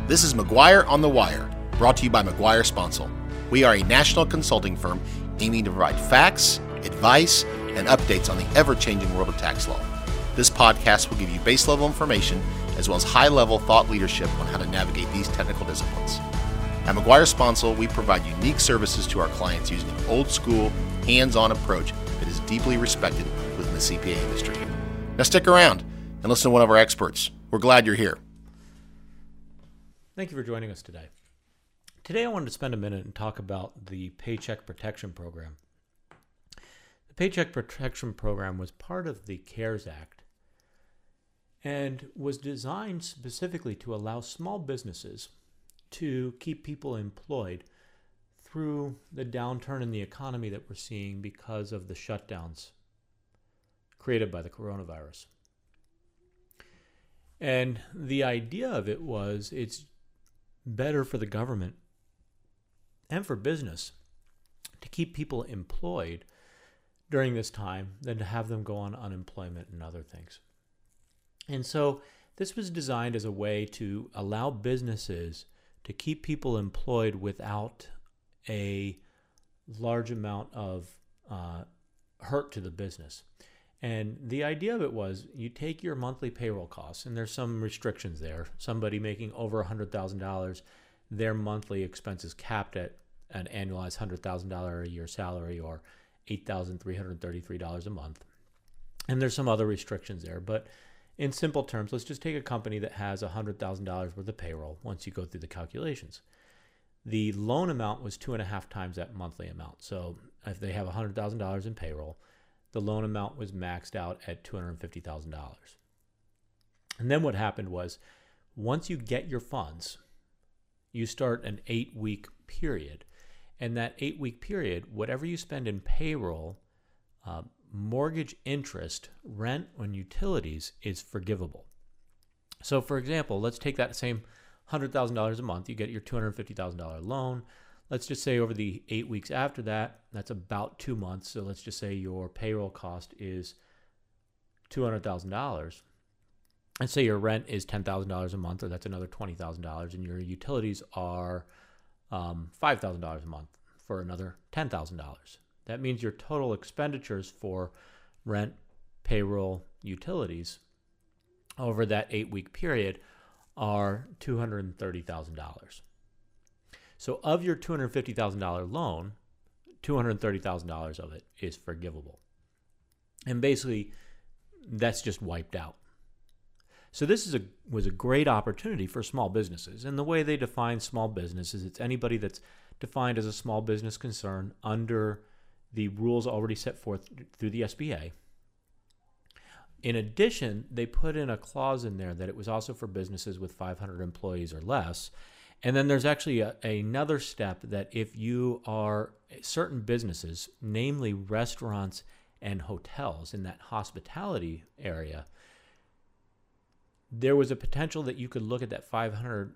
This is McGuire on the Wire, brought to you by McGuire Sponsel. We are a national consulting firm aiming to provide facts, advice, and updates on the ever-changing world of tax law. This podcast will give you base-level information as well as high-level thought leadership on how to navigate these technical disciplines. At McGuire Sponsel, we provide unique services to our clients using an old-school, hands-on approach that is deeply respected within the CPA industry. Now stick around and listen to one of our experts. We're glad you're here. Thank you for joining us today. Today I wanted to spend a minute and talk about the Paycheck Protection Program. The Paycheck Protection Program was part of the CARES Act and was designed specifically to allow small businesses to keep people employed through the downturn in the economy that we're seeing because of the shutdowns created by the coronavirus. And the idea of it was it's better for the government and for business to keep people employed during this time than to have them go on unemployment and other things. And so this was designed as a way to allow businesses to keep people employed without a large amount of hurt to the business. And the idea of it was you take your monthly payroll costs, and there's some restrictions there. Somebody making over $100,000, their monthly expenses capped at an annualized $100,000 a year salary or $8,333 a month. And there's some other restrictions there. But in simple terms, let's just take a company that has $100,000 worth of payroll once you go through the calculations. The loan amount was 2.5 times that monthly amount. So if they have $100,000 in payroll, the loan amount was maxed out at $250,000. And then what happened was, once you get your funds, you start an 8-week period. And that 8-week period, whatever you spend in payroll, mortgage interest, rent, and utilities is forgivable. So for example, let's take that same $100,000 a month. You get your $250,000 loan. Let's just say over the 8 weeks after that, that's about 2 months. So let's just say your payroll cost is $200,000. And say your rent is $10,000 a month, or that's another $20,000, and your utilities are $5,000 a month for another $10,000. That means your total expenditures for rent, payroll, utilities over that 8-week period are $230,000. So of your $250,000 loan, $230,000 of it is forgivable. And basically, that's just wiped out. So this was a great opportunity for small businesses. And the way they define small business is it's anybody that's defined as a small business concern under the rules already set forth through the SBA. In addition, they put in a clause in there that it was also for businesses with 500 employees or less. And then there's actually another step that if you are certain businesses, namely restaurants and hotels in that hospitality area, there was a potential that you could look at that $500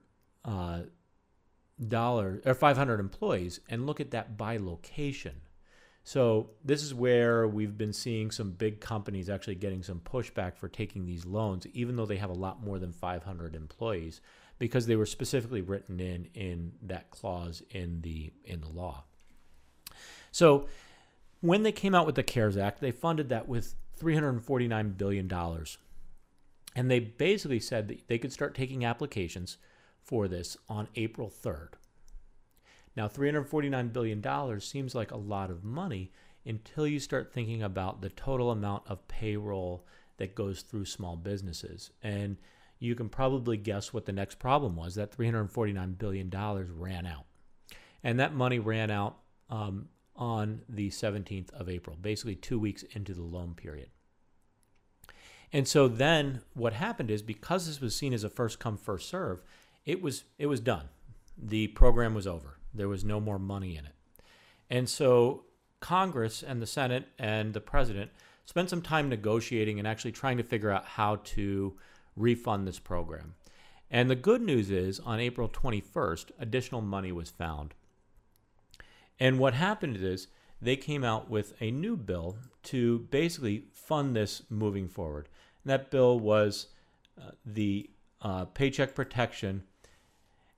or 500 employees and look at that by location. So this is where we've been seeing some big companies actually getting some pushback for taking these loans, even though they have a lot more than 500 employees, because they were specifically written in that clause in the law. So when they came out with the CARES Act, they funded that with $349 billion. And they basically said that they could start taking applications for this on April 3rd. Now, $349 billion seems like a lot of money until you start thinking about the total amount of payroll that goes through small businesses. And you can probably guess what the next problem was. That $349 billion ran out. And that money ran out on the 17th of April, basically 2 weeks into the loan period. And so then what happened is, because this was seen as a first come, first serve, it was done. The program was over. There was no more money in it. And so Congress and the Senate and the president spent some time negotiating and actually trying to figure out how to refund this program. And the good news is, on April 21st, additional money was found. And what happened is they came out with a new bill to basically fund this moving forward. And that bill was the Paycheck Protection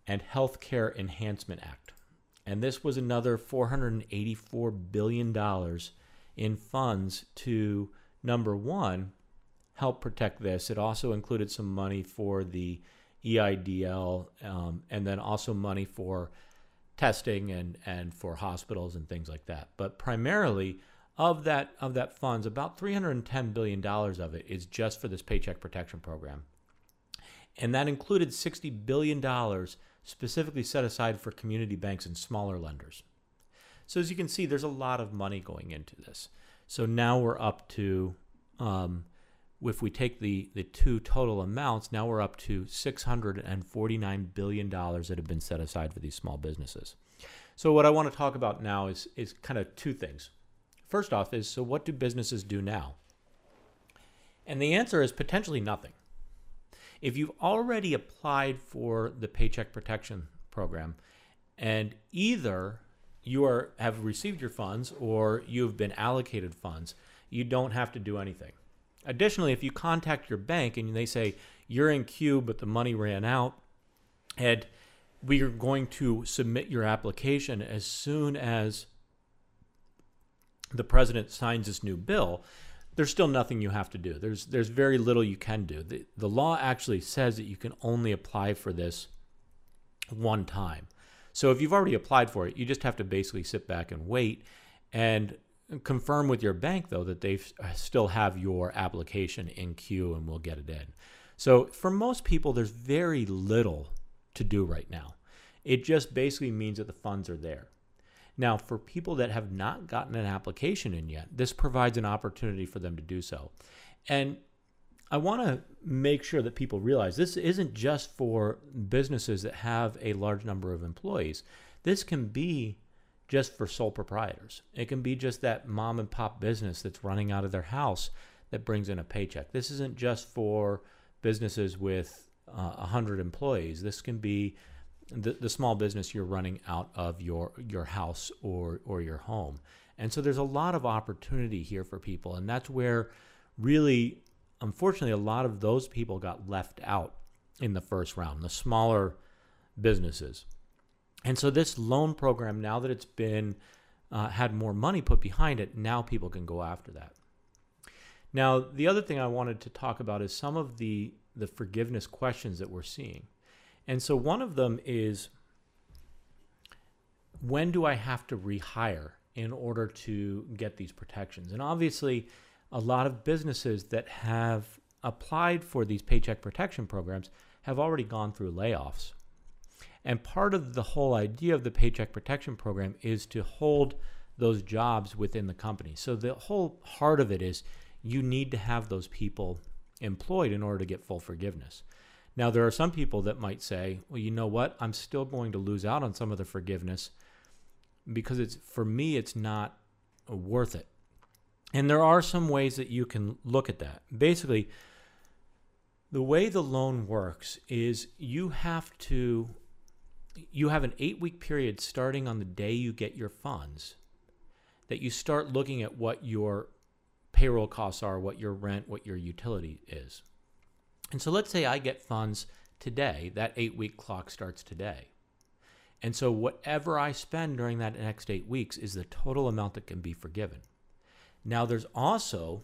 and Healthcare Enhancement Act. And this was another $484 billion in funds to, number one, help protect this. It also included some money for the EIDL, and then also money for testing and for hospitals and things like that. But primarily, of that funds, about $310 billion of it is just for this Paycheck Protection Program. And that included $60 billion specifically set aside for community banks and smaller lenders. So as you can see, there's a lot of money going into this. So now we're up to, if we take the two total amounts, now we're up to $649 billion that have been set aside for these small businesses. So what I want to talk about now is kind of two things. First off is, so what do businesses do now? And the answer is potentially nothing. If you've already applied for the Paycheck Protection Program and either you have received your funds or you've been allocated funds, you don't have to do anything. Additionally, if you contact your bank and they say you're in queue but the money ran out and we are going to submit your application as soon as the president signs this new bill, there's still nothing you have to do. There's very little you can do. The law actually says that you can only apply for this one time. So if you've already applied for it, you just have to basically sit back and wait and confirm with your bank, though, that they still have your application in queue and will get it in. So for most people, there's very little to do right now. It just basically means that the funds are there. Now, for people that have not gotten an application in yet, this provides an opportunity for them to do so. And I want to make sure that people realize this isn't just for businesses that have a large number of employees. This can be just for sole proprietors. It can be just that mom and pop business that's running out of their house that brings in a paycheck. This isn't just for businesses with 100 employees. This can be the small business you're running out of your house or your home. And so there's a lot of opportunity here for people. And that's where really, unfortunately, a lot of those people got left out in the first round, the smaller businesses. And so this loan program, now that it's been had more money put behind it, now people can go after that. Now, the other thing I wanted to talk about is some of the forgiveness questions that we're seeing. And so one of them is, when do I have to rehire in order to get these protections? And obviously, a lot of businesses that have applied for these paycheck protection programs have already gone through layoffs. And part of the whole idea of the Paycheck Protection Program is to hold those jobs within the company. So the whole heart of it is you need to have those people employed in order to get full forgiveness. Now, there are some people that might say, well, you know what? I'm still going to lose out on some of the forgiveness because for me, it's not worth it. And there are some ways that you can look at that. Basically, the way the loan works is you have an 8-week period starting on the day you get your funds that you start looking at what your payroll costs are, what your rent, what your utility is. And so let's say I get funds today. That 8-week clock starts today. And so whatever I spend during that next 8 weeks is the total amount that can be forgiven. Now, there's also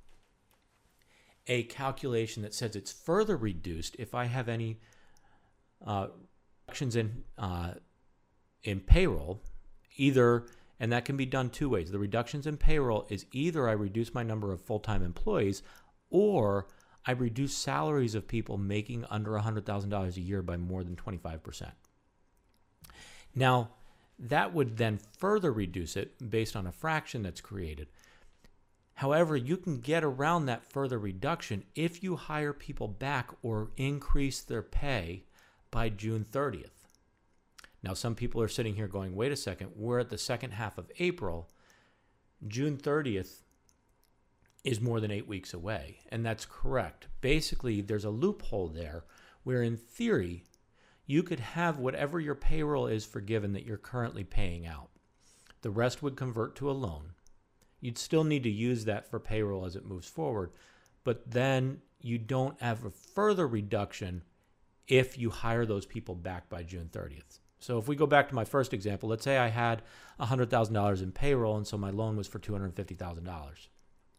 a calculation that says it's further reduced if I have any reductions in payroll, and that can be done two ways. The reductions in payroll is either I reduce my number of full-time employees or I reduce salaries of people making under $100,000 a year by more than 25%. Now, that would then further reduce it based on a fraction that's created. However, you can get around that further reduction if you hire people back or increase their pay by June 30th. Now, some people are sitting here going, wait a second, we're at the second half of April. June 30th is more than 8 weeks away, and that's correct. Basically, there's a loophole there where, in theory, you could have whatever your payroll is forgiven that you're currently paying out. The rest would convert to a loan. You'd still need to use that for payroll as it moves forward, but then you don't have a further reduction if you hire those people back by June 30th. So if we go back to my first example, let's say I had $100,000 in payroll, and so my loan was for $250,000.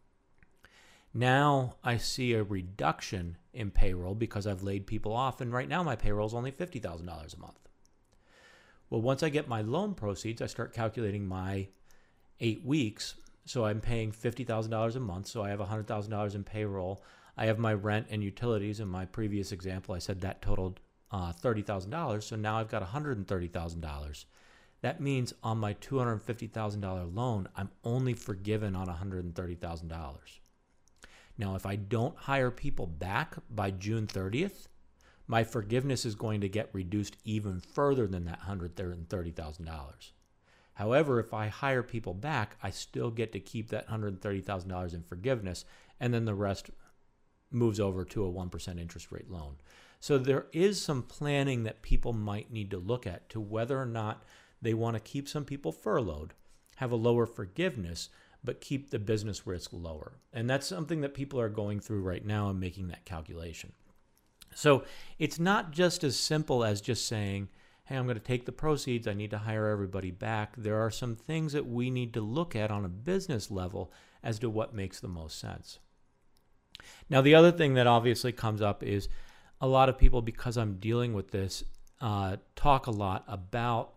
Now I see a reduction in payroll because I've laid people off, and right now my payroll is only $50,000 a month. Well, once I get my loan proceeds, I start calculating my 8 weeks. So I'm paying $50,000 a month, so I have $100,000 in payroll. I have my rent and utilities. In my previous example, I said that totaled $30,000, so now I've got $130,000. That means on my $250,000 loan, I'm only forgiven on $130,000. Now, if I don't hire people back by June 30th, my forgiveness is going to get reduced even further than that $130,000. However, if I hire people back, I still get to keep that $130,000 in forgiveness, and then the rest moves over to a 1% interest rate loan. So there is some planning that people might need to look at to whether or not they want to keep some people furloughed, have a lower forgiveness, but keep the business risk lower. And that's something that people are going through right now and making that calculation. So it's not just as simple as just saying, hey, I'm going to take the proceeds, I need to hire everybody back. There are some things that we need to look at on a business level as to what makes the most sense. Now, the other thing that obviously comes up is a lot of people, because I'm dealing with this, talk a lot about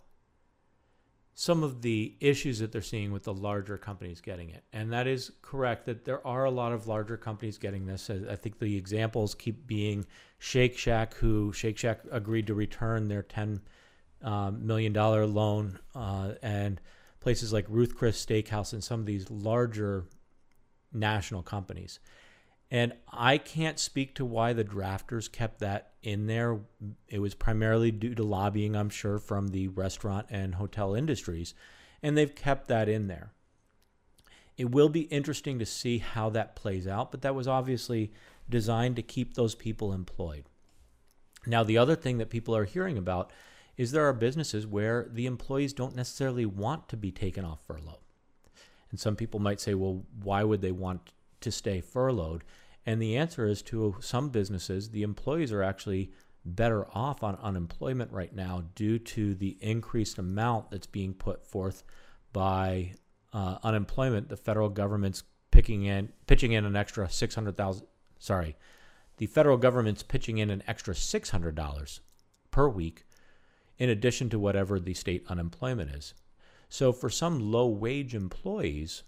some of the issues that they're seeing with the larger companies getting it. And that is correct that there are a lot of larger companies getting this. I think the examples keep being Shake Shack, who Shake Shack agreed to return their $10 million loan, and places like Ruth Chris Steakhouse and some of these larger national companies. And I can't speak to why the drafters kept that in there. It was primarily due to lobbying, I'm sure, from the restaurant and hotel industries, and they've kept that in there. It will be interesting to see how that plays out, but that was obviously designed to keep those people employed. Now, the other thing that people are hearing about is there are businesses where the employees don't necessarily want to be taken off furlough. And some people might say, well, why would they want to stay furloughed? And the answer is, to some businesses, the employees are actually better off on unemployment right now due to the increased amount that's being put forth by unemployment. The federal government's pitching in an extra $600,000. Sorry, the federal government's pitching in an extra $600 per week, in addition to whatever the state unemployment is. So for some low-wage employees,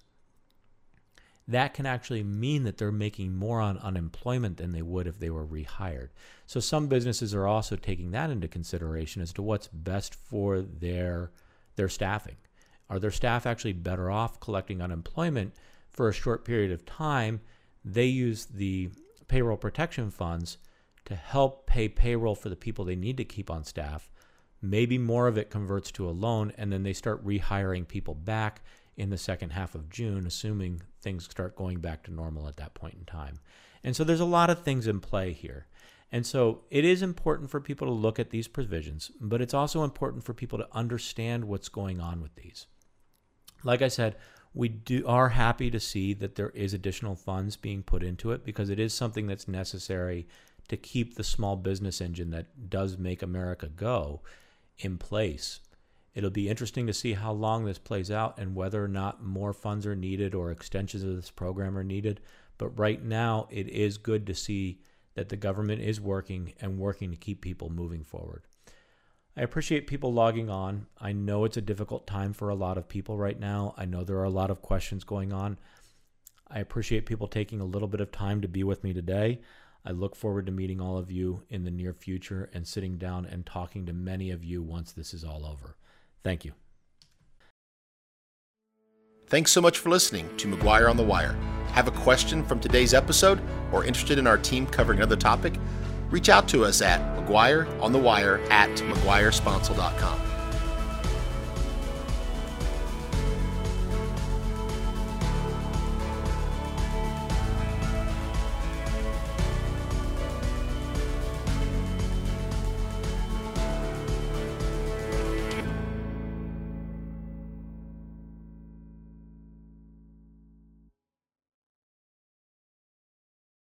that can actually mean that they're making more on unemployment than they would if they were rehired. So some businesses are also taking that into consideration as to what's best for their staffing. Are their staff actually better off collecting unemployment for a short period of time? They use the payroll protection funds to help pay payroll for the people they need to keep on staff. Maybe more of it converts to a loan, and then they start rehiring people back in the second half of June, assuming things start going back to normal at that point in time. And so there's a lot of things in play here. And so it is important for people to look at these provisions, but it's also important for people to understand what's going on with these. Like I said, we are happy to see that there is additional funds being put into it, because it is something that's necessary to keep the small business engine that does make America go in place. It'll be interesting to see how long this plays out and whether or not more funds are needed or extensions of this program are needed. But right now, it is good to see that the government is working to keep people moving forward. I appreciate people logging on. I know it's a difficult time for a lot of people right now. I know there are a lot of questions going on. I appreciate people taking a little bit of time to be with me today. I look forward to meeting all of you in the near future and sitting down and talking to many of you once this is all over. Thank you. Thanks so much for listening to McGuire on the Wire. Have a question from today's episode or interested in our team covering another topic? Reach out to us at McGuireonthewire@McGuireSponsel.com.